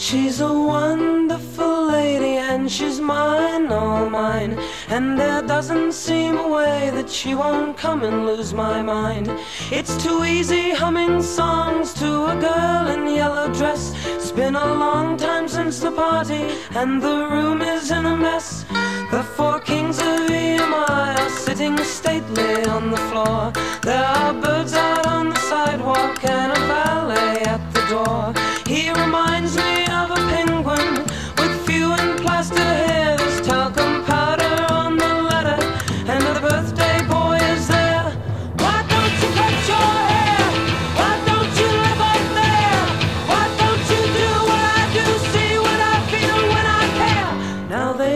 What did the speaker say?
She's a wonderful lady and she's mine, all mine. And there doesn't seem a way that she won't come and lose my mind. It's too easy humming songs to a girl in yellow dress. It's been a long time since the party and the room is in a mess. The four kings of EMI are sitting stately on the floor.